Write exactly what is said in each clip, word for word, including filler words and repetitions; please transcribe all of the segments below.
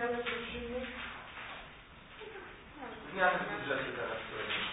pytania prosimy? Zmiany w budżecie teraz.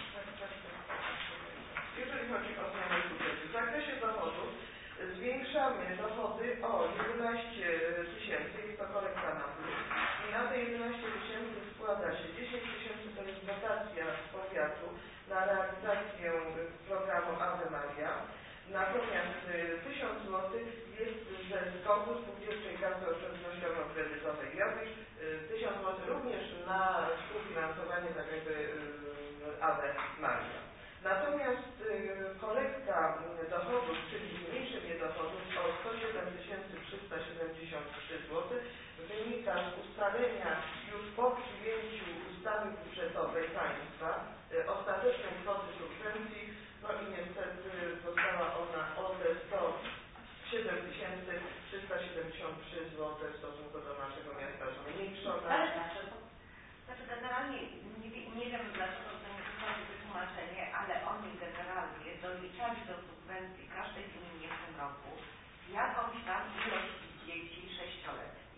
Jeżeli chodzi o zmiany w budżecie, w zakresie dochodów zwiększamy dochody o jedenaście tysięcy, jest to korekta na plus. I na te jedenaście tysięcy składa się dziesięć tysięcy, to jest dotacja z powiatu na realizację programu Ave Maria. Natomiast tysiąc złotych jest ze zgody Spółdzielczej Kasy Oszczędnościowo-Kredytowej Jowisz, tysiąc złotych również na współfinansowanie tak jakby Ave Maria. Natomiast korekta dochodów, czyli zmniejszenie dochodów o sto siedem tysięcy trzysta siedemdziesiąt trzy złote wynika z ustalenia już po przyjęciu ustawy budżetowej państwa ostatecznej kwoty subwencji, no i niestety została ona o te sto siedem tysięcy trzysta siedemdziesiąt trzy złote w stosunku do naszego miasta zmniejszona. Ale dlaczego? Znaczy generalnie nie, nie wiem dlaczego to nie zostało wytłumaczenie, ale oni generalnie doliczali do subwencji każdej gminie w tym roku jakąś tam ilość dzieci sześcioletnich.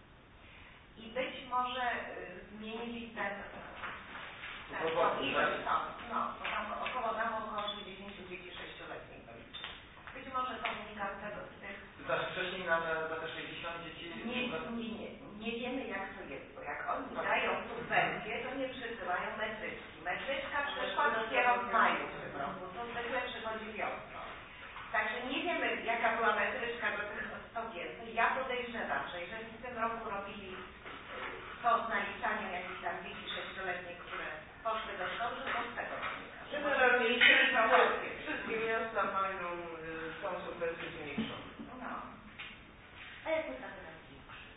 I być może y, zmienili ten, ten tą ilość tam, no, bo tam około nam około sześćdziesięciu dzieci sześcioletnich doliczyli. Być może to wynika z tego, z tych... Znaczy wcześniej nam za te sześćdziesiąt dzieci... Nie, nie, nie, nie wiemy jak to jest, bo jak oni dają subwencję, to nie przysyłają metryczki. Metryczka przyszła dopiero w maju w tym roku, to zwykle przychodzi wiosną. Także nie wiemy jaka była metryczka do tych sto więcej. Ja podejrzewam, że jeżeli w tym roku robili to z naliczaniem jakichś tam dzieci sześcioletnich, które poszły do szkoły, to z tego wynika. Generalnie wszystkie miasta mają tą subwencję zmniejszoną. No. A jak my tak zwiększy?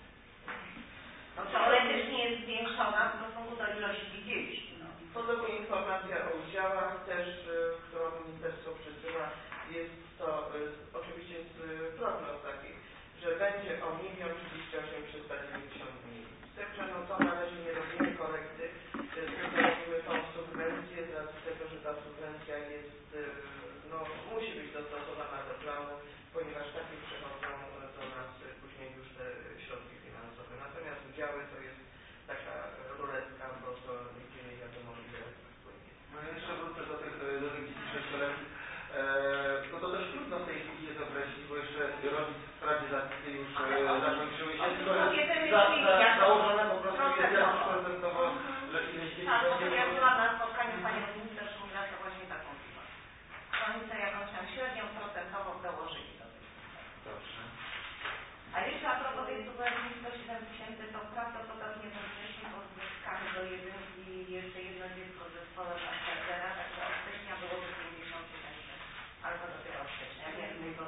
No teoretycznie jest zwiększona w stosunku do ilości dzieci. No. Podobnie informacja o udziałach też, którą ministerstwo przesyła, jest to oczywiście z prognoz takich, że będzie o milion trzydzieści osiem tysięcy trzysta dziewięćdziesiąt mniej. Z tym, że no to na razie nie robimy korekty, tylko robimy tą subwencję z racji tego, że ta subwencja jest, no musi być dostosowana do planu, ponieważ takie przechodzą do nas później już te środki finansowe. Natomiast udziały to jest taka ruletka, bo to nigdzie nie wiadomo ile wpłynie. No jeszcze wrócę do tych, do tych dzieci sześcioletnich. No to dość trudno w tej chwili jest określić, bo jeszcze rodzic wprawdzie zapisy już zakończyły się, tylko za, za, założone po prostu jest jakiś procentowo, że ileś dzieci tak, będzie... Ja byłam na spotkaniu pani minister Szumila, to właśnie taką chwilę. Oni sobie jakąś tam średnią procentową dołożyli do tego. Dobrze. A jeszcze a propos tej subwencji sto siedem tysięcy, to prawdopodobnie to wcześniej odzyskamy do jedynki jeszcze jedno dziecko w zespole Aspergera, także od stycznia byłoby pięćdziesiąt tysięcy. Albo dopiero od stycznia, jak tylko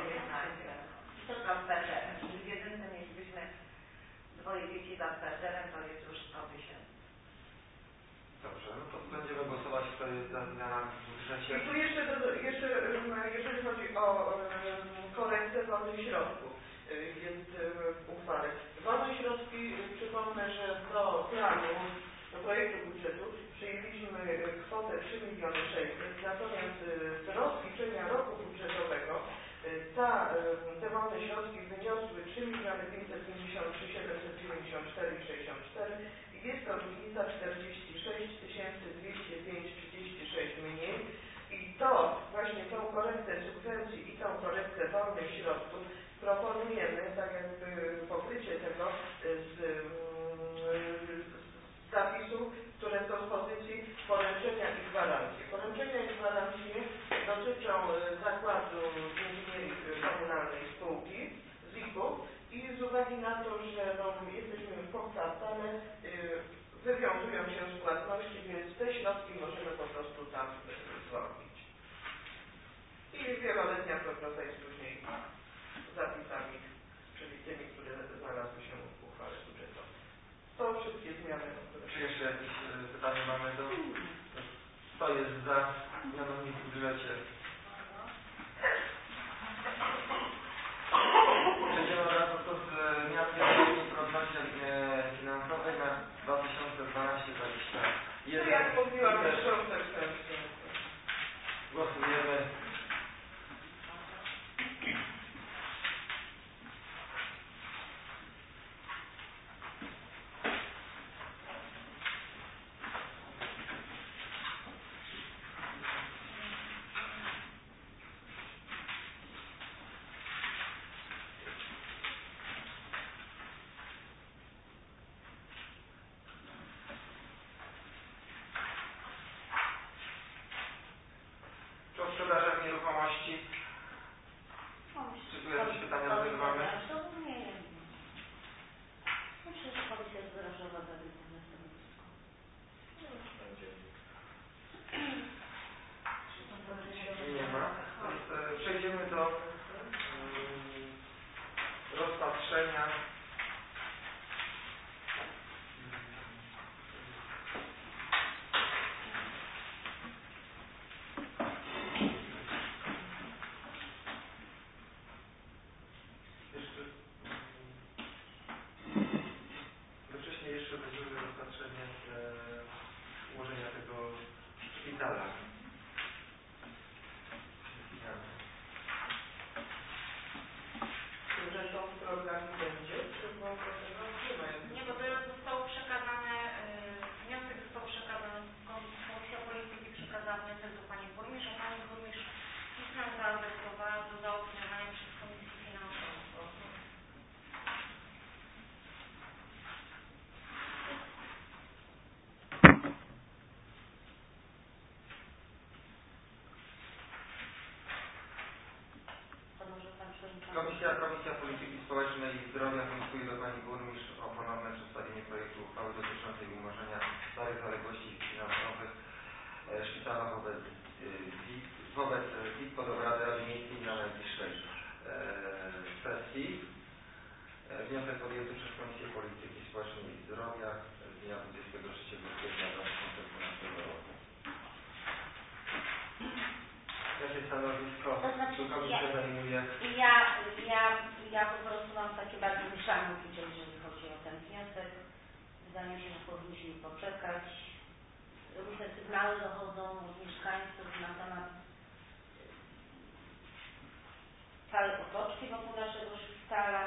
to z Aspergerem. Czyli w jedynce mielibyśmy dwoje dzieci z Aspergerem, to jest już sto tysięcy. Dobrze, no to będziemy głosować, kto jest za zmianami w budżecie. I tu jeszcze, do, jeszcze jeżeli chodzi o korektę wolnych środków, jest w uchwale. Wolne środki, przypomnę, że do planu, do projektu budżetu przyjęliśmy kwotę trzy miliony sześćset, natomiast z rozliczenia roku budżetowego ta, te wolne środki wyniosły trzy miliony pięćset pięćdziesiąt trzy tysiące siedemset dziewięćdziesiąt cztery i sześćdziesiąt cztery i jest to różnica czterdzieści sześć tysięcy dwieście pięć trzydzieści sześć mniej i to właśnie tą korektę subwencji i tą korektę wolnych środków proponujemy tak jakby pokrycie tego z, z zapisów, które są w pozycji poręczenia i gwarancji. Poręczenia i gwarancje dotyczą zakładu inżynierii komunalnej spółki z I K U i z uwagi na to, że no, jesteśmy w pokwartale, wywiązują się z płatności, więc te środki możemy po prostu tam zwolnić. I wieloletnia prognoza jest później zapisami, czyli tymi, które znalazły się w uchwale budżetowej. To wszystkie zmiany. Czy jeszcze jakieś pytanie mamy do... Kto jest za zmianami w budżecie? Przejdziemy od razu do zmian w prognozie finansowej na dwa tysiące dwanaście dwadzieścia jeden. Jak mówiłam, też głosujemy. Komisja, Komisja Polityki Społecznej i Zdrowia wnioskuje do Pani Burmistrz o ponowne przedstawienie projektu uchwały dotyczącej umorzenia starych zaległości finansowych e, szpitala wobec WIT, wobec WIT pod obrady Rady Miejskiej na najbliższej e, sesji. E, wniosek podjęty przez Komisję Polityki Społecznej i Zdrowia z dnia dwudziestego trzeciego kwietnia dwa tysiące dwunastego roku. Jakie stanowisko To znaczy, komisja ja, zajmuje? Ja, ja, ja po prostu mam takie bardzo mieszane uczucie, jeżeli chodzi o ten wniosek. Wydaje mi się, że powinniśmy poczekać. Różne sygnały dochodzą od mieszkańców na temat całej otoczki wokół naszego szpitala.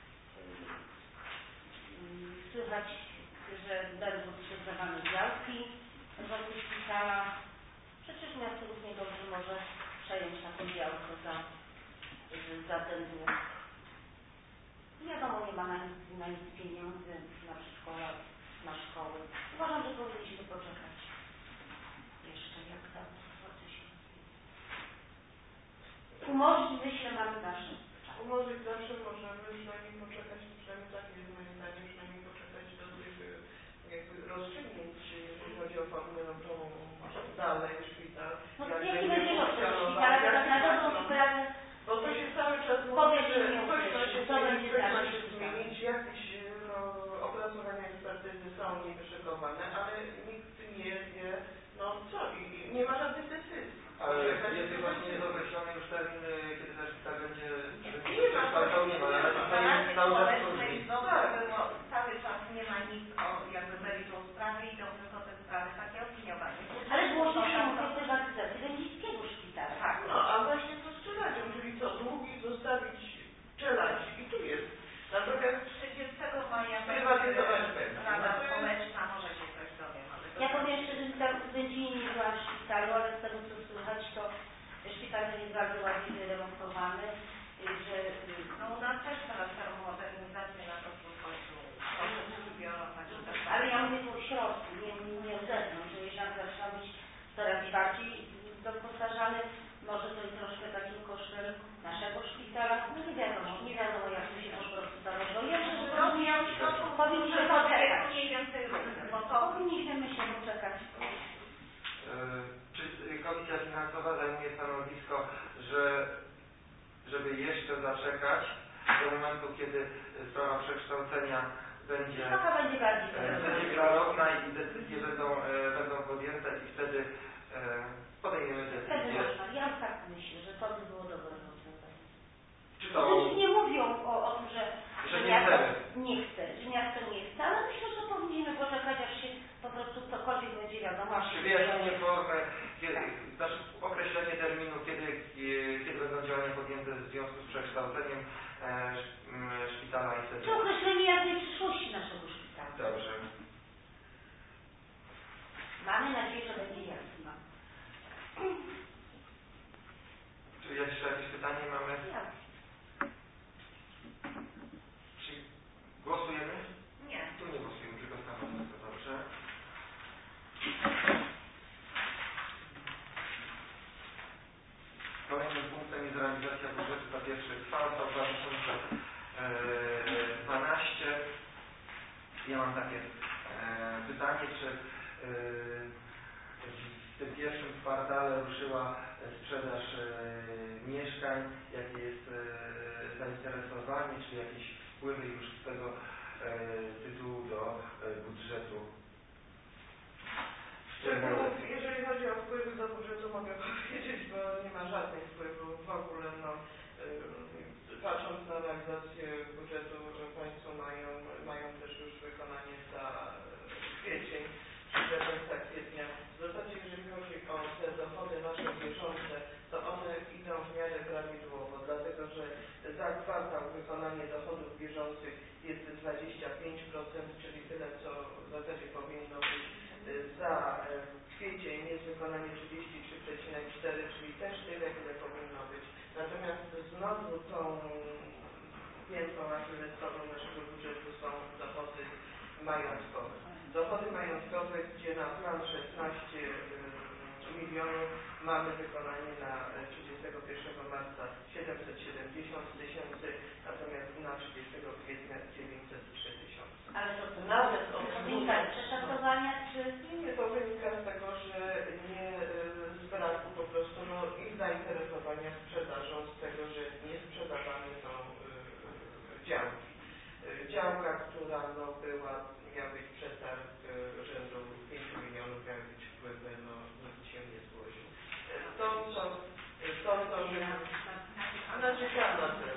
Słychać, że będą sprzedawane działki wokół szpitala. Przecież miasto równie dobrze może przejąć taką działkę za, za ten dług. Wiadomo, nie ma na nic, na nic pieniędzy, na przedszkola, na szkoły. Uważam, że powinniśmy poczekać jeszcze, jak ta sytuacja się umorzyć, myślę, mamy zawsze czas. Umorzyć zawsze możemy, przynajmniej poczekać, przynajmniej tak jest moim zdaniem, przynajmniej poczekać do tych jakby rozstrzygnięć, jeżeli chodzi o formę, no to dalej szpital. No jaki będzie los tego szpitala, to tak na dobrą sprawę. Bo to się cały czas mówi, że coś ma się zmienić, coś ma się zmienić, jakieś no, opracowania ekspertyzy są niby szykowane, ale nikt nie wie, no co, i nie ma żadnych decyzji. Ale jest właśnie niedookreślony już termin, kiedy ten szpital będzie... Nie ma, to nie ma, ale to jest cały czas trudniej. Cały czas nie ma nic o jakby meritum sprawy i to tylko te sprawy takie opiniowanie. Ale zgłosił się mówię prywatyzacji Będzińskiego szpitala. Tak. No a właśnie to z czeladzią, czyli co, długi zostawić czeladzi i tu jest. Natomiast trzydziestego maja prywatyzować Rada Społeczna, może się coś dowiem. Ja powiem szczerze, że tam w Będzinie nie byłam w szpitalu, ale z tego co słychać, to szpital jest bardzo ładnie wyremontowany, że... No u nas też teraz termomodernizację na to wchodzi. Ale ja mówię tu o środku, nie, nie o zewnątrz, że jeżeli zaczyna być coraz bardziej doposażany, może to i troszkę takim kosztem naszego szpitala. No nie wiadomo, nie wiadomo jak to się po prostu zarozwija. Powinniśmy poczekać. Mniej więcej bo to powinniśmy myślę poczekać. Czy Komisja Finansowa zajmuje stanowisko, że żeby jeszcze zaczekać do momentu, kiedy sprawa przekształcenia będzie, Taka będzie bardziej będzie klarowna i decyzje będą, będą podjęte i wtedy podejmiemy Wtedy decyzję. można. Ja tak myślę, że to by było dobre rozwiązanie. Czy to... Ludzie nie mówią o, o tym, że, że nie miasto chcemy. nie chce, że miasto nie chce, ale myślę, że powinniśmy poczekać, aż się po prostu cokolwiek będzie wiadomo. Wyjaśnienie formy, kiedy, znaczy określenie terminu, kiedy, kiedy będą działania podjęte w związku z przekształceniem e, szpitala i wtedy... Czy określenie jasnej przyszłości naszego szpitala. Dobrze. Mamy nadzieję, że będzie jasna. Czy jeszcze jakieś pytanie mamy? Ja. Czy głosujemy? nie. Tu nie głosujemy, tylko stanowisko. Dobrze. Kolejnym punktem jest realizacja budżetu za pierwszy kwartał dwa tysiące dwanaście. Ja mam takie e, pytanie, czy e, w tym pierwszym kwartale ruszyła sprzedaż e, mieszkań, jakie jest e, zainteresowanie, czy jakieś wpływy już z tego e, tytułu do e, budżetu? Szczególnie, jeżeli chodzi o wpływy do budżetu, mogę powiedzieć, bo nie ma żadnych wpływów w ogóle. No, yy, patrząc na realizację budżetu, Państwo mają, mają też już wykonanie za kwiecień, czyli do końca kwietnia. W zasadzie, jeżeli chodzi o te dochody nasze bieżące, to one idą w miarę prawidłowo, dlatego że za kwartał wykonanie dochodów bieżących jest dwadzieścia pięć procent, czyli tyle, co w zasadzie powinno być. Za kwiecień jest wykonanie trzydzieści trzy przecinek cztery, czyli też tyle, ile powinno być. Natomiast znowu tą piętą achillesową naszego budżetu są dochody majątkowe. Dochody majątkowe, gdzie na plan szesnaście milionów, mamy wykonanie na trzydziestego pierwszego marca siedemset siedemdziesiąt tysięcy, natomiast na trzydziestego kwietnia dziewięćset trzy tysiące. Ale to co, nawet to wynika z przeszacowania, czy... Nie, to wynika z tego, że nie z braku po prostu no, ich zainteresowania sprzedażą, z tego, że nie sprzedawane są y, działki. Y, działka, która no, była, miał być przetarg y, rzędu pięciu milionów, miał być wpływy, no nikt się nie zgłosił. Y, to, co, to, co my... Narzekam na tym.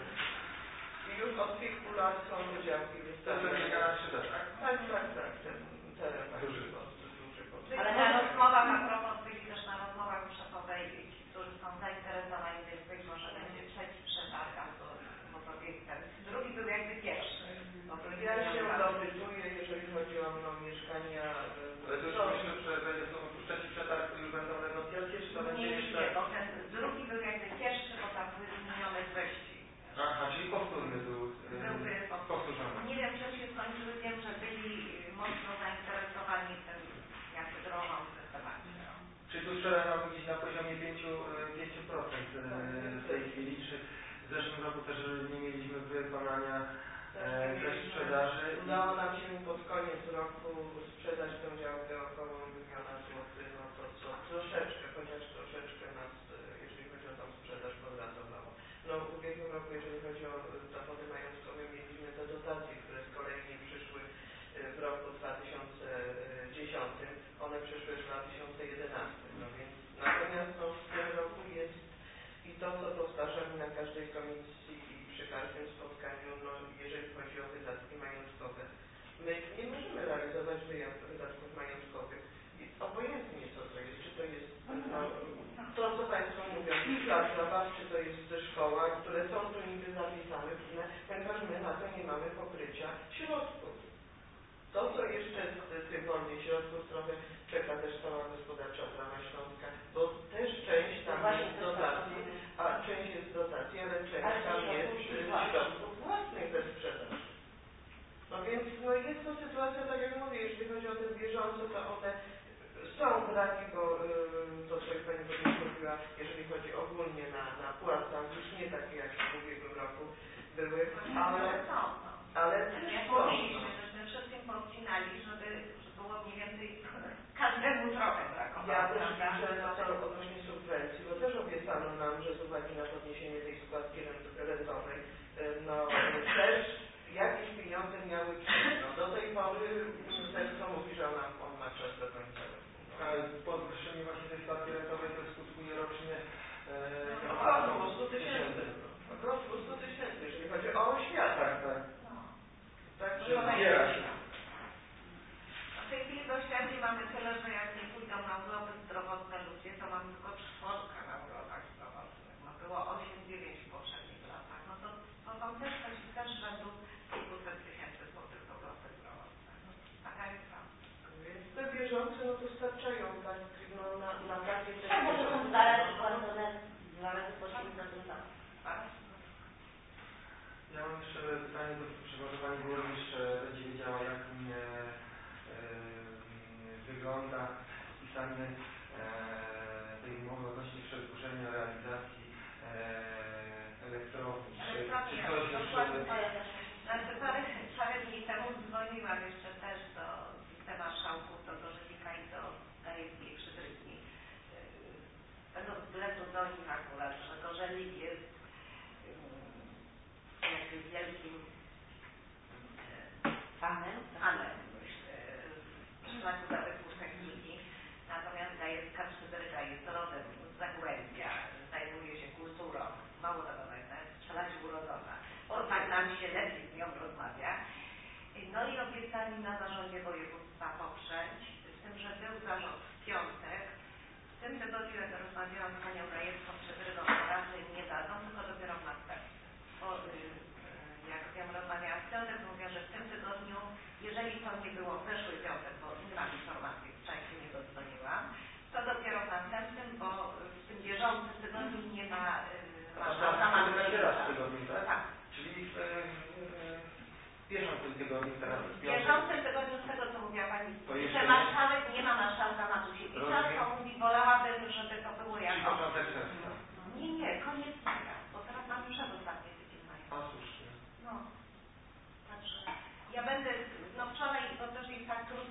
I już od kilku lat są te działki wystawione. Tak, tak, tak, tak, ten teren duży pod, duży pod. Ale na rozmowach, a propos byli też na rozmowach szefowej, ci, którzy są zainteresowani, więc być może będzie trzeci przetarg, albo bo to ten drugi był jakby pierwszy. No to ja się dopytuję, jeżeli chodzi o no, mieszkania. Ale to już myślę, że będzie to trzeci przetarg, to już będą negocjacje, czy to będzie nie, jeszcze... Nie, bo ten drugi był jakby pierwszy, bo tam były wymienione treści. Aha, czyli powtórny był, Byłby powtórzony. Nie wiem, czy się skończyły, wiem, że byli mocno zainteresowani tym, jakby drogą w tym temacie. Czyli tu sprzedaż ma być na poziomie pięć procent w tej chwili, czy w zeszłym roku też nie mieliśmy wykonania też sprzedaży? Udało nam się pod koniec roku sprzedać tę działkę około miliona złotych, no to co troszeczkę, chociaż troszeczkę nas, jeżeli chodzi o tą sprzedaż, podratowało. No w ubiegłym roku, jeżeli chodzi o dochody majątkowe, mieliśmy te dotacje, które z kolei nie przyszły w roku dwa tysiące dziesiątym, one przyszły w dwa tysiące jedenastym, no więc natomiast no, w tym roku jest i to, co powtarzam na każdej komisji i przy każdym spotkaniu, no jeżeli chodzi o wydatki majątkowe, my nie możemy realizować wydatków majątkowych, obojętnie co to jest, czy to jest no, to, co Państwo mówią, plac zabaw, czy to jest szkoła, które są tu niby zapisane, ponieważ my na to nie mamy pokrycia środków. To, co jeszcze z tych wolnych środków trochę czeka też cała gospodarcza Brama Śląska, bo też część tam jest dotacji, a część jest dotacji, ale część tam jest środków własnych ze sprzedaży. No więc no jest to sytuacja, tak jak mówię, jeżeli chodzi o te bieżące, to one są braki, bo yy, to, co już Pani Burmistrz mówiła, jeżeli chodzi ogólnie na, na płacach, już nie takie jak w ubiegłym roku były, ale, ale też ja są. mówiliśmy, żeśmy wszystkim podcinali, żeby, żeby było mniej więcej każdemu trochę brakowało. Ja też liczę na to odnośnie subwencji, bo też obiecano nam, że z uwagi na podniesienie tej składki rentowej, no też jakieś pieniądze miały przyjść. No, do tej pory ministerstwo mówi, że ona, on ma czas do końca roku. A podwyższenie właśnie tej składki rentowej to skutkuje rocznie no, około dwieście tysięcy. Około dwieście tysięcy, jeżeli chodzi o oświatę. Tak, tak. Także zbiera się. W tej chwili w oświacie mamy tyle, że jak nie pójdą na urlopy zdrowotne ludzie, to mamy tylko czwórkę na urlopach zdrowotnych. No było osiem dziewięć w poprzednich latach. No to, to są też też rzędu kilkuset tysięcy złotych w urlopy zdrowotne. No, taka jest tam. Więc te bieżące no to starczają tak, no, na, na takie te Tak, może są dwa razy płacone, dwa razy po osiemset złotych. Ja mam jeszcze pytanie do przewozu Pani Burmistrz, będzie wiedziała, jak mnie e, wygląda spisanie e, tej umowy odnośnie przedłużenia realizacji e, elektrowni. Czy, czy ktoś już... Znaczy parę, parę dni temu dzwoniłam jeszcze też do wicemarszałków, do Gorzelika i do Gajewskiej Przybrytni. Będą względu do nich akurat, że Gorzelik jest jakby wielkim fanem, fanem szlaku zabytków techniki, natomiast Gajewska Przybryta jest rodem z Zagłębia, zajmuje się kulturą, mało tego jest strzelać urodzona. O tak nam się lepiej z nią rozmawia. No i obiecali na zarządzie województwa poprzeć, z tym, że był zarząd w piątek. W tym tygodniu, jak rozmawiałam z panią Gajewską Przybrytą, raczej nie dadzą, tylko dopiero w następnym. Bo jak wiem, rozmawiałam w piątek, mówię, że w tym tygodniu, jeżeli to nie było w zeszły piątek, bo nie mam informacji, wcześniej nie dodzwoniłam, to dopiero w następnym, bo w tym bieżącym tygodniu nie ma marszałka w tygodniu, tak? Tak. Czyli w, w bieżącym tygodniu teraz. W bieżącym tygodniu, z tego co mówiła Pani, że marszałek nie ma marszałka Matusiewicza, to mówi, wolałabym,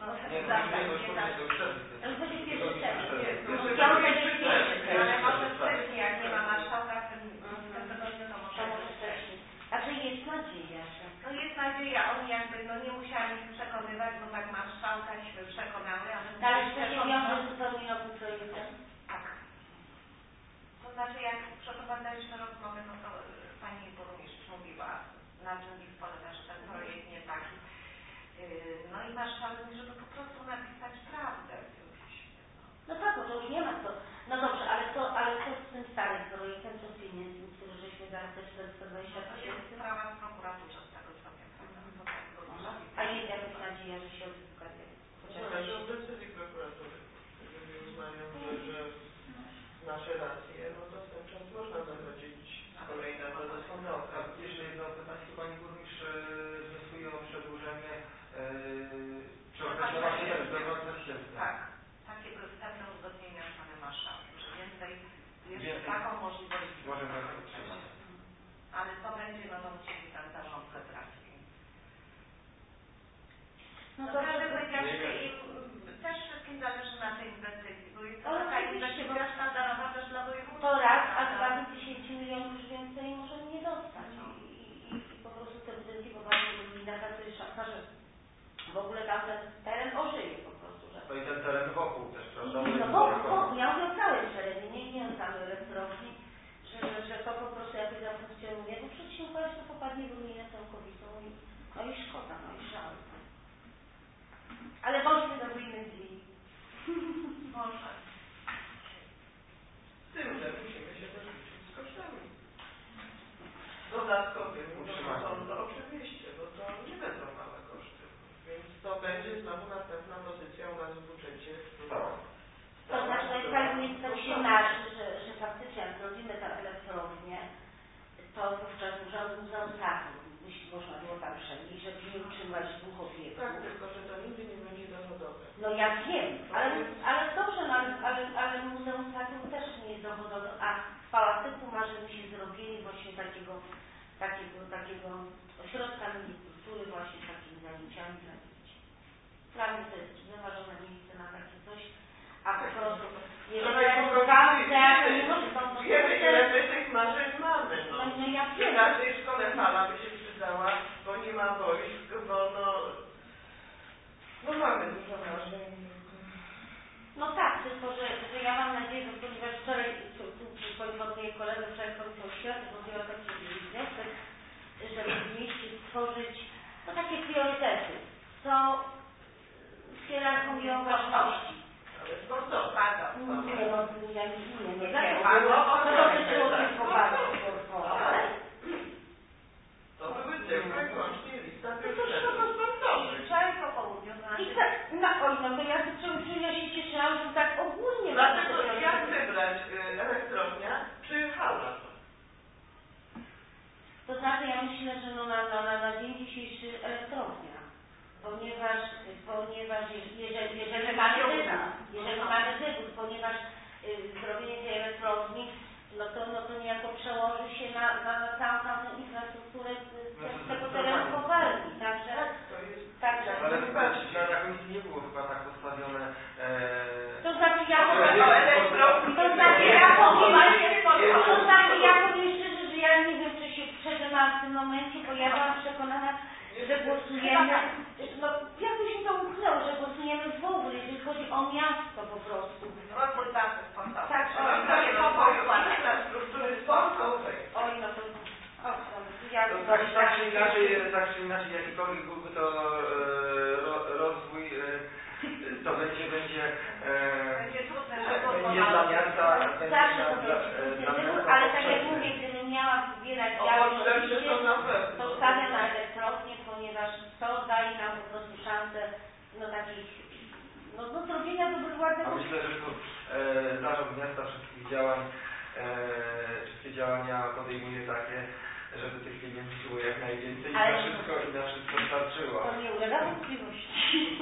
no, Nie, no, zawsze nie, to już nie powinien tak. to już czerwiec. To już będzie pierwszy czerwiec. Nie, No, pierwszy piątek czerwiec. jest pierwszy czerwiec. Ale może wcześniej, jak nie ma marszałka w tym tygodniu, to To może może wcześniej. Znaczy jest nadzieja, że... No jest nadzieja, oni jakby, no nie musiałam ich przekonywać, bo tak marszałkaśmy przekonały, ale... No, ale czy to się wiąże z zupełnie nowym projektem? Tak. To znaczy, jak przeprowadzaliśmy rozmowy, no to y, pani burmistrz mówiła, na czym ich polega, że ten projekt nie taki. Yy, no i marszałek mówi, żeby po prostu napisać prawdę w tym piśmie. No. No tak, bo to już nie ma co. No dobrze, ale co, ale co z tym starym projektem, co z pieniędzmi, które żeśmy zaraz też te sto dwadzieścia To jest tysięcy? sprawa w prokuraturze, z tego co wiem. prawda? To tak go A jest jakaś nadzieja, że się odzyska? Zależy od decyzji prokuratury. Jeżeli uznają, że, że nasze racje, no to w ten czas można zachodzić kolejne drodze sądowe. A jeszcze jedno pytanie, to pani burmistrz e, wnioskuje o przedłużenie e, czy określa właśnie ten do dwa tysiące. Tak, takiego wstępne uzgodnienia z panem marszałkiem, że więcej, jeszcze Więcej. taką możliwość Możemy otrzymać. ale to będzie, no to musieli tam zarząd zebrać. No No to w każdym to- razie Nie im, też wszystkim zależy na tej inwestycji, bo jest to Ale taka oczywiście, inwestycja sztandarowa też dla województwa. To raz, a prawda? dwa do dziesięciu milionów już więcej możemy nie dostać. I, i, i, i po prostu te budynki poważnie gmina, to jest szansa, że w ogóle tam ten teren ożyje po prostu, że... To i ten teren wokół też, prawda? I, no bo, bo ja mówię o całym terenie, nie, nie o samej elektrowni, że, że to po prostu jakoś zafunkcjonuje, bo przecież się układa, że to popadnie w ruinę całkowitą i no i szkoda, no i żal. Ale bądźmy do innych dni. Może. Z tym, że musimy się też liczyć z kosztami dodatkowymi, no bo są to oczywiście, bo to nie będą małe koszty. Więc to będzie znowu następna pozycja u nas w budżecie. Tak. To znaczy, no i fajnie tak się marzy, że, że faktycznie jak zrobimy tę elektrownię, to wówczas Muzeum Teatru, jeśli można było tam przenieść, żeby nie utrzymać dwóch obiektów. Tak, tylko że to nigdy nie będzie dochodowe. No ja wiem, ale, ale dobrze, no, ale, ale, ale Muzeum Teatru też nie jest dochodowe, a w Pałacyku marzymy się zrobienie właśnie takiego, takiego, takiego ośrodka mini kultury właśnie z takimi zajęciami dla dzieci. Dla mnie to jest wymarzone miejsce na takie coś, a po prostu jeżeli budowałem teatr, nie może to no, Wiemy, ile my tych marzeń mamy, no. no, no ja W wiem. każdej szkole hala by się przydała, bo nie ma boisk, bo no... No mamy dużo marzeń. No tak, tylko że, że ja mam nadzieję, że ponieważ wczoraj, tu, tu poinformuję kolegę, wczoraj Komisja Oświaty podjęła taki wniosek, żeby w mieście stworzyć no takie priorytety, co hierarchią ważności. Ale sportowe. Nie, no, ja nie, nie, nie, dlaczego? Było o To dotyczyło tylko bardzo sportowe. To były tylko i wyłącznie lista To też priorytetów to sportowych. Wczoraj po południu, to I znaczy... tak, no oj, no to ja się, ja się cieszyłam, że tak ogólnie... Dlatego jak wybrać y, elektrownia czy hala? To znaczy ja myślę, że no na, na, na, na dzień dzisiejszy elektrownia, ponieważ, ponieważ jeżeli, jeżeli mamy wybór, jeżeli mamy wybór, ponieważ y, zrobienie tej elektrowni, no to, no to niejako przełoży się na, na, na całą, całą infrastrukturę No z to tego zdecydowanie. terenu kopalni, także, To jest... także, Ale na na komisji nie było chyba tak postawione. E... to znaczy ja O elektrowni to znaczy ja powiem, nie to znaczy ja powiem szczerze, że ja nie wiem, czy się przeżynam w tym momencie, bo ja byłam przekonana, że głosujemy, no jakoś mi to umknęło, że głosujemy w ogóle, jeżeli chodzi o miasto po prostu. Rozwój bazy sportowej. Tak, Trzeba o, sobie to poukładać. infrastruktury sportowej. Oj, no to, o, to ja... To tak, tak czy inaczej, tak czy inaczej, jakikolwiek byłby to e, ro, rozwój, e, to będzie, będzie, e, Będzie trudne, będzie dla miasta, będzie Zawsze dla, to dla, będzie dla wybór, miasta ale tak jak powszechny. mówię, gdybym miała wybierać O, ja potrzebne to na pewno. to stawiam na elektrownię, ponieważ to daje nam po prostu szansę no takich, no, no zrobienia dobrych A ładnych. myślę, że tu e, zarząd miasta wszystkich działań, e, wszystkie działania podejmuje takie, żeby tych pieniędzy było jak najwięcej i Ale na wszystko, i na wszystko starczyło. To nie ulega wątpliwości.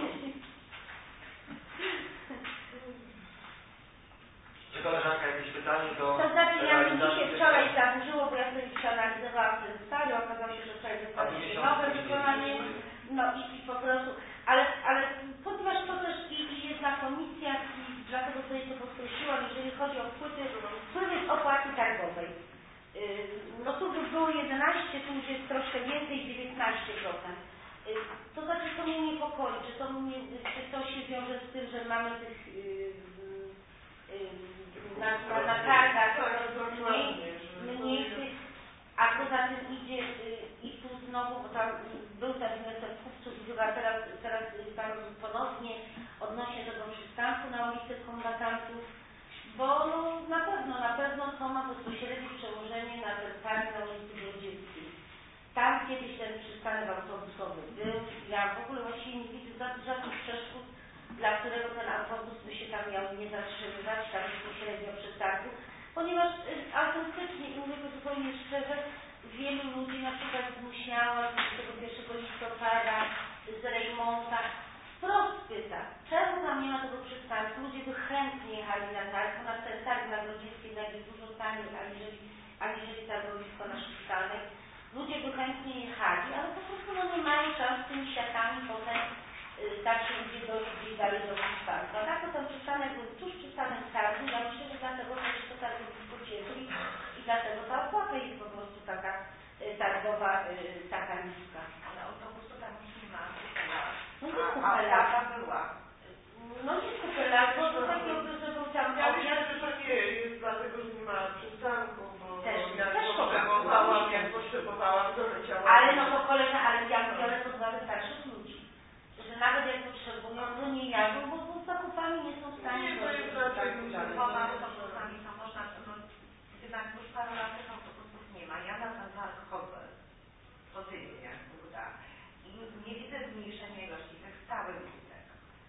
Czy koleżanka jakieś pytanie do To znaczy ja mi realizacji się tych- wczoraj zaburzyło, bo ja sobie przeanalizowałam ten stary, okazało się, że wczoraj A tu zostało się miesiąc nowe później wykonanie, wyszły. no i, i po prostu, ale, ale ponieważ chodzi o wpływy, wpływy z opłaty targowej. No tu by było jedenaście, tu już jest troszkę więcej, dziewiętnaście procent. To znaczy, to mnie niepokoi, czy to, mnie, czy to się wiąże z tym, że mamy tych yy, yy, na, na, na targach mniej, mniej tych, a poza tym idzie yy, i tu znowu, bo tam był ten wniosek kupców i chyba teraz, teraz tam ponownie odnośnie tego przystanku na ulicy Kombatantów, bo no, na pewno, na pewno to ma bezpośrednie przełożenie na ten targ na ulicy Grodzieckiej. Tam kiedyś ten przystanek autobusowy był. Ja w ogóle właściwie nie widzę żadnych przeszkód, dla którego ten autobus by się tam miał nie zatrzymywać, tam bezpośrednio przy targu, ponieważ y, autentycznie, i mówię to zupełnie szczerze, wielu ludzi na przykład z Muśniała, z tego pierwszego listopada, z Rejmonta, wprost pyta, czemu tam nie ma tego przystanku? Ludzie by chętnie jechali na targ, bo na ten targ na Grodzieckiej będzie dużo taniej, aniżeli, aniżeli targowisko na Szpitalnej. Ludzie by chętnie jechali, ale po prostu no, nie mają czasu z tymi siatami potem y, tak się ludzie dojść gdzieś dalej do przystanku. A tak to ten przystanek był tuż przy samym targu, ja myślę, że dlatego też to targowisko ciepli i dlatego ta opłata jest po prostu taka y, targowa, y, taka niska. Ale autobusu tam już nie ma, kupela. No jest A kupela. opłata była. No jest kupela, bo to takiego, że był tam Ja myślę, że to nie jest dlatego, że nie ma przystanku, bo Też, jak też potrzebowałam, jak potrzebowałam, to leciałam. Ale no to kolega, ale ja biorę pod uwagę starszych ludzi, że nawet jak potrzebują, to nie jadą, bo z zakupami nie są w stanie. Nie, to jest raczej Poza autobusami to można, no, jednak już parę lat tych autobusów nie ma. Ja na ten targ chodzę codziennie, prawda? I nie widzę zmniejszenia ilości tych stałych wizytek.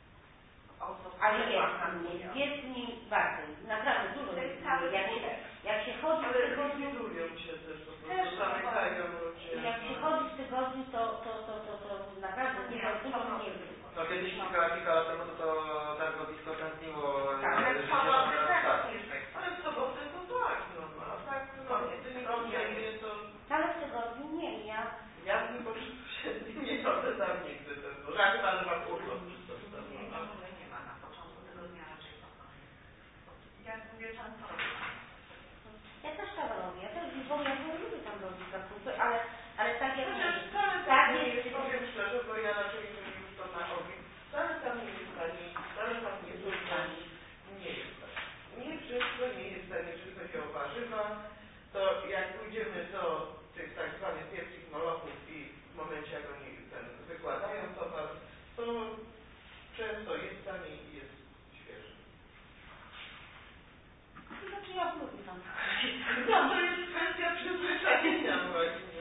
Ale jest, jest, jest mi bardzo, naprawdę dużo jest. Jak się, jak się chodzi w tygodniu, się też po prostu zamykają ludzie. Jak się chodzi w tygodniu, to, to, to, to, to naprawdę dużo, dużo mniej. No kiedyś kilka, kilka lat temu to, to targowisko tętniło Tak, e, Ale życie, w soboty to też, tak. ale w soboty to tak, no, a tak no, tygodnie to... Ale w tygodniu nie, ja... Ja w nim po prostu się nie chodzę tam nigdy, to raz pan wam urlop czy coś tam. Nie, w ogóle nie ma na początku tygodnia raczej pokoju. Ja mówię często robię. Ja też tak robię, ja też bo ja nie lubię tam robić zakupy, ale, ale tak jak... Chociaż wcale tak tam nie jest, jest, powiem szczerze, bo ja raczej jeżeli już to na ogień, wcale tam nie jest taniej, wcale tam nie są taniej, nie jest taniej. Nie wszystko nie jest taniej, jeżeli chodzi o warzywa, to jak pójdziemy do tych tak zwanych wielkich molochów i w momencie jak oni ten wykładają towar, to często jest taniej i jest świeży. Znaczy ja lubię tam. No to jest kwestia przyzwyczajenia właśnie.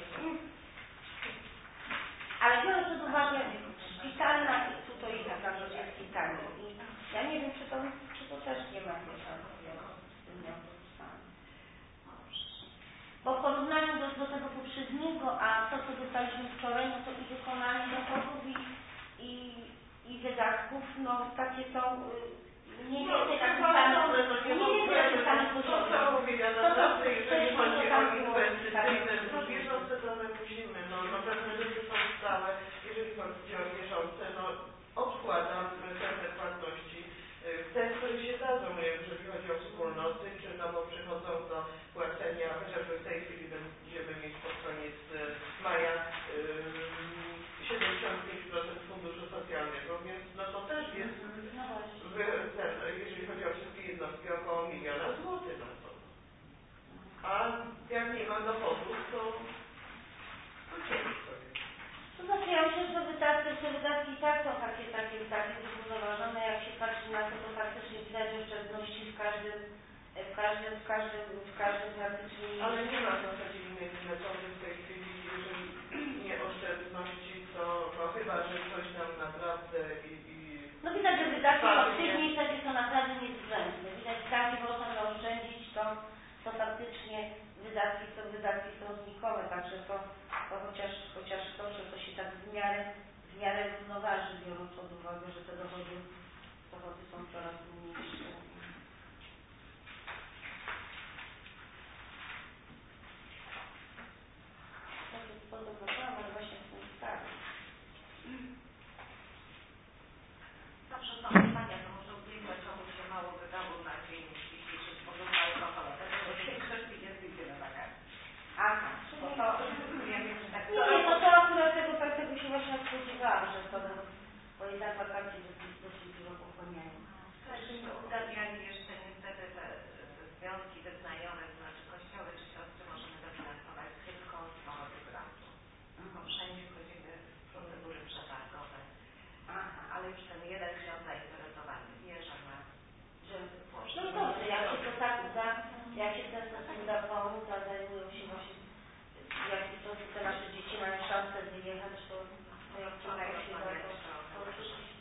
Ale biorąc pod uwagę szpitalna i tutaj jest na Grodzieckiej taniej. I ja nie wiem, czy to, czy to też nie ma mieszanki z tymi autobusami. Bo w porównaniu do, do tego poprzedniego, a to, co dostaliśmy wczoraj, no to i wykonanie dochodów i, i, i wydatków, no takie są y, mniej więcej na tym samym, mniej więcej na tym samym poziomie. To mówię, ja naprawdę, jeżeli chodzi o inwestycyjne, no bieżące to my musimy, no, no pewne rzeczy są stałe, jeżeli chodzi o bieżące, no odkładam pewne płatności, te, które się dadzą, jeżeli chodzi o wspólnoty, czy nowo przychodzą do płacenia, chociażby w tej chwili będziemy mieć pod koniec maja siedemdziesiąt pięć procent funduszu socjalnego, więc no to też jest, ten, jeżeli chodzi o wszystkie jednostki, około miliona złotych na to. A jak nie ma dochodów, to, to ciężko jest. To znaczy ja myślę, że wydatki, te wydatki i tak są takie, takie, takie zrównoważone, jak się patrzy na to, to faktycznie widać oszczędności w każdym, w każdym, w każdym, w każdym praktycznie... Ale nie ma w zasadzie innej metody w tej chwili, jeżeli nie oszczędności, to no, chyba, że coś nam naprawdę i... i no widać, że wydatki faktycznie takie są naprawdę niezbędne. Widać, tam gdzie można zaoszczędzić, to, to faktycznie wydatki są, wydatki są znikome, także to, to chociaż, chociaż to, że to się tak w miarę, w miarę równoważy, biorąc pod uwagę, że te dochody, dochody są coraz mniejsze. Ja to podobałam, ale właśnie w tym sprawie. Zawsze są pytania, to może ubiegłe, czemu się mało wydało na dzień dzisiejszy bardziej dosyć dużo pochłaniają. Myśmy uzgadniali jeszcze niestety te, te związki wyznaniowe, to znaczy kościoły czy siostry możemy dofinansować tylko z pomocy grantu. Bo wszędzie wchodzimy w procedury przetargowe. Aha, ale już ten jeden ksiądz zainteresowany wie, że ma Że, no i dobrze, jak się to tak uda, jak się ten uda pomóc, a zajmują się właśnie, jak to te nasze dzieci mają szansę wyjechać, to, to jak wczoraj się da, to, to oczywiście.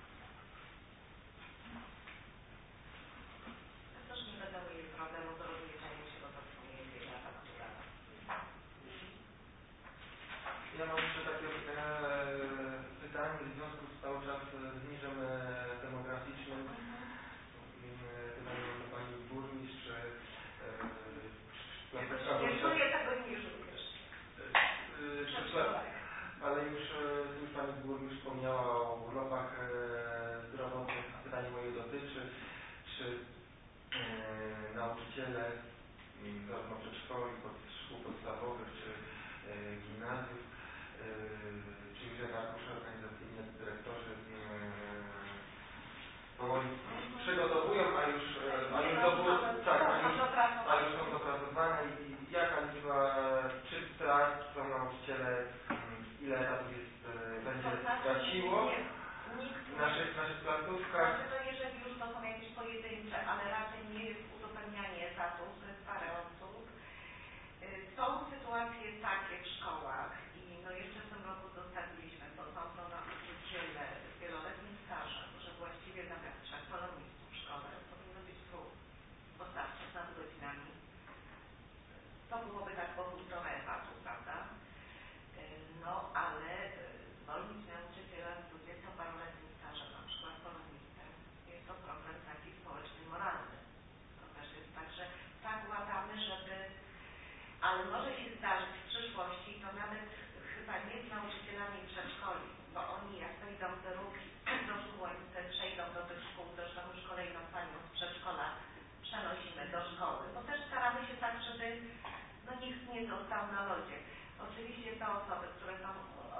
To też nie będą mieli problemu z rozliczeniem się, bo to w sumie jest jedna faktura. Ja mam jeszcze takie e, pytanie w związku z cały czas zniżem e, demograficznym. Pytanie do pani burmistrz, czy e, nie czuję tego niżu już. Ale już, już pani burmistrz wspomniała o urlopach e, zdrowotnych, a pytanie moje dotyczy, czy e, nauczyciele zarówno przedszkoli, pod, szkół podstawowych, czy e, gimnazjów, e, czy już jak arkusze organizacyjne, dyrektorzy e, powoli przygotowują, a już, a już, dobór, tak, a już, a już są dopracowane i jaka liczba, czy teraz są nauczyciele, ile etatów jest, będzie traciło w naszych, naszych placówkach? Znaczy to jeżeli już to są jakieś pojedyncze, ale raczej nie jest uzupełnianie etatów, to jest parę osób. Są sytuacje takie w szkołach i no jeszcze w tym roku zostawiliśmy, bo są to nauczyciele z wieloletnim stażem, że właściwie zamiast trzech polonistów w szkole powinno być dwóch, bo starczy z nadgodzinami. To byłoby tak po półtora etatu, prawda? No ale zwolnić nauczyciela z dwudziestoparoletnim stażem, na przykład polonistę, jest to problem taki społeczny, moralny. To też jest tak, że tak ładamy, żeby... Ale może się zdarzyć w przyszłości, to nawet chyba nie z nauczycielami przedszkoli, bo oni jak wejdą do ruki do szkół, oni wtedy przejdą do tych szkół, zresztą już kolejną panią z przedszkola przenosimy do szkoły, bo też staramy się tak, żeby no nikt nie został na lodzie. Oczywiście te osoby, które są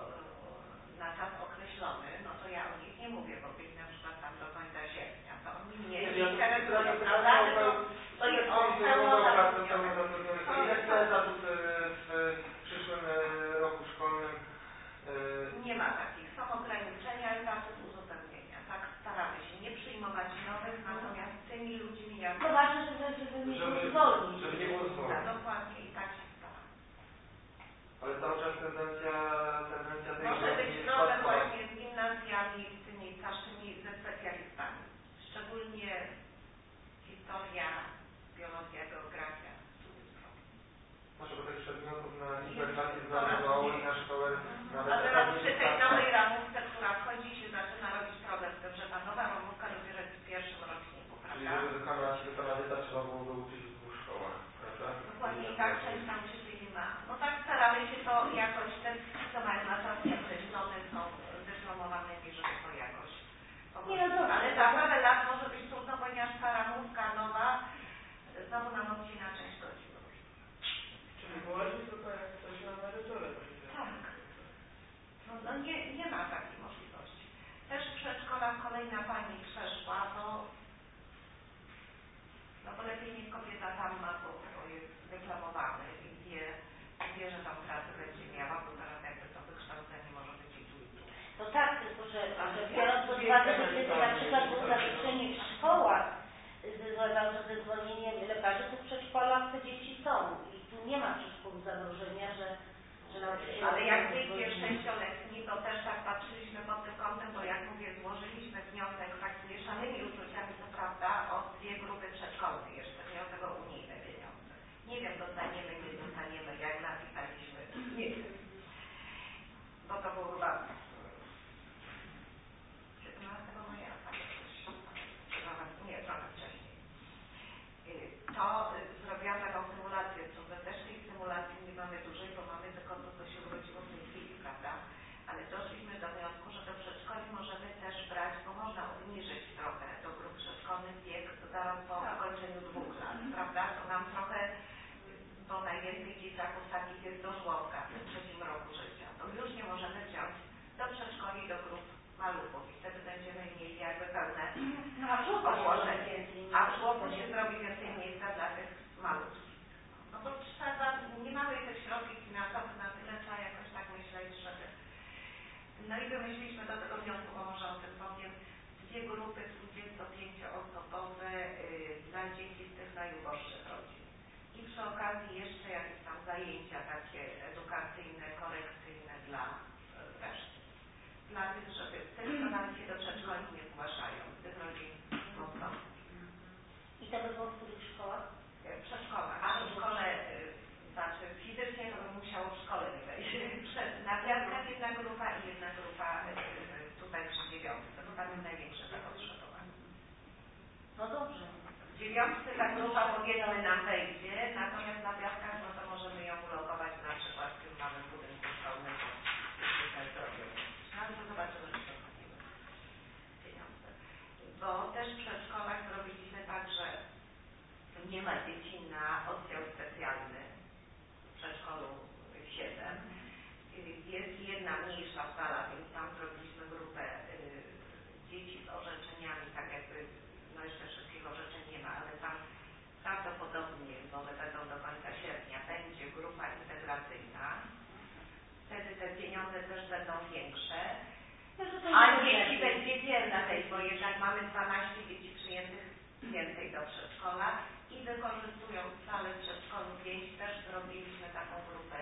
na czas określony, no to ja o nich nie mówię, bo byli na przykład tam do końca sierpnia, to oni mnie nie interesują, prawda? Tylko o pełnozatrudnionych. Jak to etatów w przyszłym roku szkolnym? Nie ma takich. Są ograniczenia etatów, uzupełnienia. Tak staramy się nie przyjmować nowych, natomiast tymi ludźmi jak... No ważne, żeby, żeby nie było zwolnić. Żeby nie było zwolnić. Dokładnie i tak się stara. Ale cały czas tendencja, tendencja tej może być problem właśnie z gimnazjami, z tymi starszymi, ze specjalistami. Szczególnie historia, biologia, geografia, studiów. Może bo tych przedmiotów na likwidację znalazło i na szkołę nawet... A teraz przy tej nowej ramówce, która wchodzi, się zaczyna robić problem z tym, że ta nowa ramówka dopiero jest w pierwszym roczniku, prawda? Czyli żeby wykonać, wykonać etat trzeba byłoby uczyć w dwóch szkołach, prawda? Dokładnie i tak część nauczycieli ma. No tak staramy się to jakoś, te, co mają na czas nieokreślony, są dyplomowanymi, żeby to jakoś Nie, no dobrze, ale za parę lat może być trudno, ponieważ ta ramówka nowa znowu nam odcina część godzin. Czyli młodzi tylko jak ktoś na emeryturę. Tak. No, no nie, nie ma takiej możliwości. Też w przedszkolach kolejna pani przeszła, bo no bo lepiej niech kobieta tam ma, bo, bo jest deklamowany i wie, wie, że tam pracę będzie miała, bo teraz jakby to wykształcenie może być i tu i tu. No tak, tylko że, że biorąc pod uwagę, że gdyby na przykład było zawieszenie w szkołach, ze zwolnieniem lekarzy, to w przedszkolach te dzieci są i tu nie ma przedszkolu zagrożenia, że, że nauczyciele... Ale jak dzieci jest sześcioletni, to też tak patrzyliśmy pod tym kątem, bo jak mówię, złożyliśmy wniosek tak z mieszanymi uczuciami, co prawda, o dwie grupy przedszkolne jeszcze, wniosek o unijne pieniądze. Nie wiem, dostaniemy, nie dostaniemy, jak napisaliśmy, nie wiem. Bo to było chyba siedemnastego maja, tak jakoś, nie, trochę wcześniej. To zrobiłam taką symulację, co my też tej symulacji nie mamy dużej, bo mamy tylko to, co się urodziło w tej chwili, prawda? Ale doszliśmy do wniosku, że do przedszkoli możemy też brać, bo można obniżyć trochę do grup przedszkolnych wiek zaraz po ukończeniu dwóch lat, prawda? To nam trochę, bo najwięcej dzieciaków takich jest do żłobka w tym trzecim roku życia. To już nie możemy wziąć do przedszkoli, do grup maluchów i wtedy będziemy jakby pełne No a żłobka obłożenie. więcej. A w żłobku się zrobi więcej miejsca dla tych malutkich. No bo trzeba, nie mamy tych środków finansowych na tyle, trzeba jakoś tak myśleć, żeby... No i wymyśliliśmy do tego wniosku, bo może o tym powiem, dwie grupy dwudziestopięcioosobowe yy, dla dzieci z tych najuboższych rodzin. I przy okazji jeszcze jakieś tam zajęcia takie edukacyjne, korekcyjne dla yy, reszty. Dla tych, żeby tych, co nawet się do przedszkoli nie zgłaszają, tych rodzin mocno. I to by było w których szkołach? W przedszkolach. A w szkole, yy, znaczy fizycznie to by musiało w szkole nie wejść. Na Piastkach jedna grupa i jedna grupa yy, tutaj przy dziewiątce. To tam jest największe zapotrzebowanie. No dobrze. W dziewiątce ta grupa powiedzmy nam wejdzie, natomiast na Piastkach no to możemy ją ulokować na przykład w tym małym budynku szkolnym, jeśli tak zrobią. No to zobaczymy, czy to zrobimy pieniądze. Bo też w przedszkolach zrobiliśmy tak, że nie ma dzieci na oddział specjalny w przedszkolu siedem. Jest jedna mniejsza sala, więc tam zrobiliśmy grupę y, dzieci z orzeczeniami, tak jakby, no jeszcze wszystkich orzeczeń nie ma, ale tam prawdopodobnie, bo one będą do końca sierpnia, będzie grupa integracyjna. Wtedy te pieniądze też będą większe. A dzieci będzie więcej, bo jednak mamy dwanaście dzieci przyjętych więcej do przedszkola i wykorzystując salę w przedszkolu pięć też zrobiliśmy taką grupę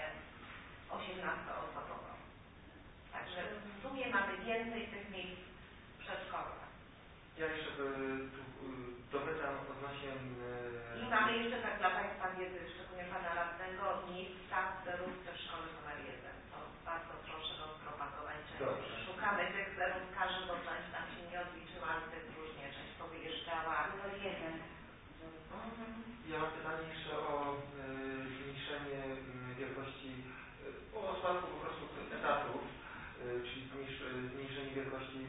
osiemnastoosobową. Także w sumie mamy więcej tych miejsc w przedszkolach. Ja jeszcze y, tu y, dopytam odnośnie... Y, I mamy jeszcze tak dla Państwa wiedzy, szczególnie Pana Radnego, miejsca w zerówce w szkole numer jeden. To bardzo proszę rozpropagować, że szukamy tych zerówkarzy, bo część tam się nie odliczyła, ale tych różnie, część powyjeżdżała. Numer jeden. Mhm. Ja mam pytanie jeszcze o y, zmniejszenie y, wielkości, y, o spadku po prostu etatów, y, czyli zmniejsz, zmniejszenie wielkości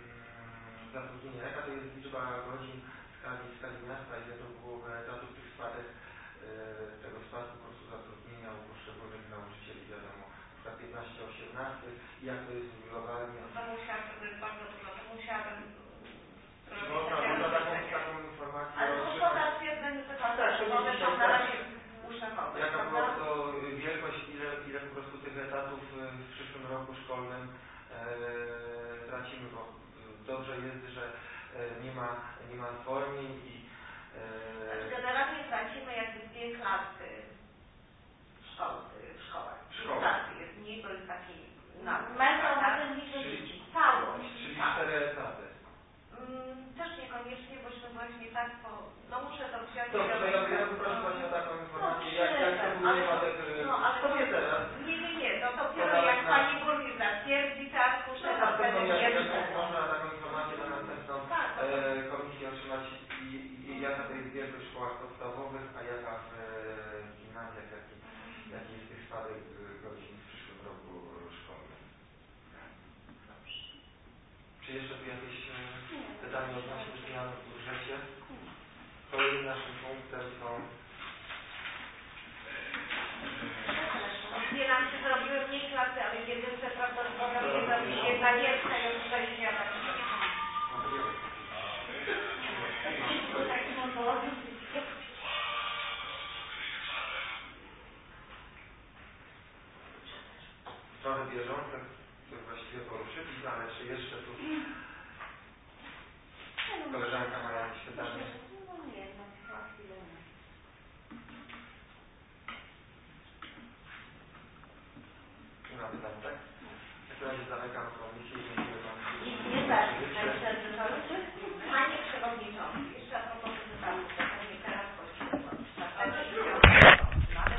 y, zatrudnienia. Jaka to jest liczba godzin w skali, w skali miasta, ile to było etatów, tych spadek, y, tego spadku po prostu zatrudnienia u poszczególnych nauczycieli, wiadomo, na piętnaście osiemnaście i jak to jest globalnie. To musiałabym, to jest bardzo dużo, to musiałabym Czy można, można taką, taką informację ale to otrzymać? szkoda stwierdzenia tego, Tak, że one są na razie uszachowe. Jaka była to wielkość, ile, ile po prostu tych etatów w przyszłym roku szkolnym e, tracimy, bo dobrze jest, że e, nie ma, nie ma zwolnień i e, generalnie tracimy jakby dwie klasy w, szkoł, w szkołach. Szkoła. Klasy jest mniej, to jest taki Metro na ten liczbę Czyli- dzieci. całość. czyli tak. cztery etaty. Mm, też niekoniecznie, bośmy właśnie tak, po, no muszę to wziąć. Dobrze, to ja, ja poproszę właśnie o taką informację, jak, jak to był ale- wypadek, no, ale to nie teraz. Nie, nie, nie, to dopiero To jak na- Pani Burmistrz zatwierdzi te arkusze, to wtedy jak, jak wiemy. można taką informację na następną Tak, to- e, komisję otrzymać i, i jaka to jest wielkość w szkołach podstawowych, a jaka w e, gimnazjach, jaki, jaki jest tych spadek e, godzin w przyszłym roku szkolnym. Czy jeszcze tu jakieś e, pytania odnośnie zmian w budżecie? Kolejnym naszym punktem są Nie nam się zrobiły mniej klasy, ale w jedynce prawdopodobnie będzie jedna wielka i już przejdzie, a tak materiały. Sprawy bieżące, które właściwie poruszyliśmy, ale czy jeszcze tu koleżanka ma jakieś pytanie? No nie, no na chwilę nie. Nie ma pytań, tak? W takim razie zamykam komisję i dziękuję Państwu. Nie tak, tak, tak, Panie Przewodniczący,